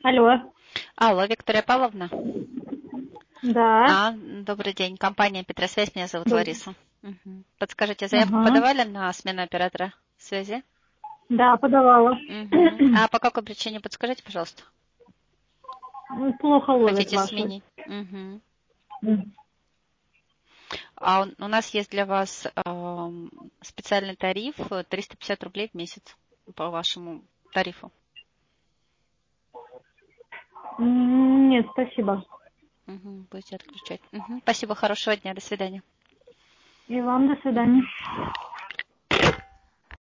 Алло. Алло, Виктория Павловна. Да. Добрый день. Компания Петросвязь. Меня зовут Добрый. Лариса. Подскажите, заявку Ага. подавали на смену оператора связи? Да, подавала. А по какой причине? Подскажите, пожалуйста. Плохо ловят Хотите ваши. сменить? М. А у нас есть для вас специальный тариф 350 рублей в месяц по вашему тарифу. Нет, спасибо. Будете отключать. Спасибо, хорошего дня, до свидания. И вам до свидания.